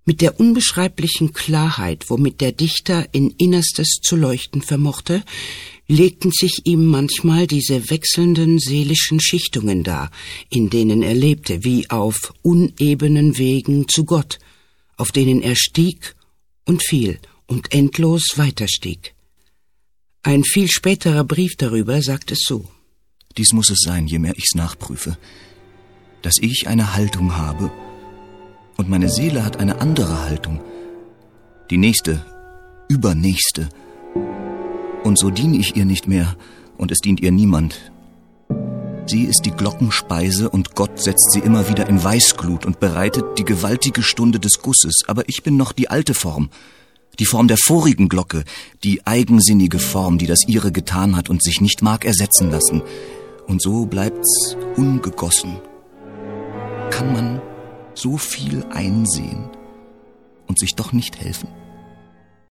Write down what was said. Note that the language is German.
Mit der unbeschreiblichen Klarheit, womit der Dichter in Innerstes zu leuchten vermochte, legten sich ihm manchmal diese wechselnden seelischen Schichtungen dar, in denen er lebte, wie auf unebenen Wegen zu Gott, auf denen er stieg und fiel und endlos weiterstieg. Ein viel späterer Brief darüber sagt es so: Dies muss es sein, je mehr ich's nachprüfe, dass ich eine Haltung habe und meine Seele hat eine andere Haltung, die nächste, übernächste. Und so diene ich ihr nicht mehr, und es dient ihr niemand. Sie ist die Glockenspeise, und Gott setzt sie immer wieder in Weißglut und bereitet die gewaltige Stunde des Gusses. Aber ich bin noch die alte Form, die Form der vorigen Glocke, die eigensinnige Form, die das ihre getan hat und sich nicht mag ersetzen lassen. Und so bleibt's ungegossen. Kann man so viel einsehen und sich doch nicht helfen?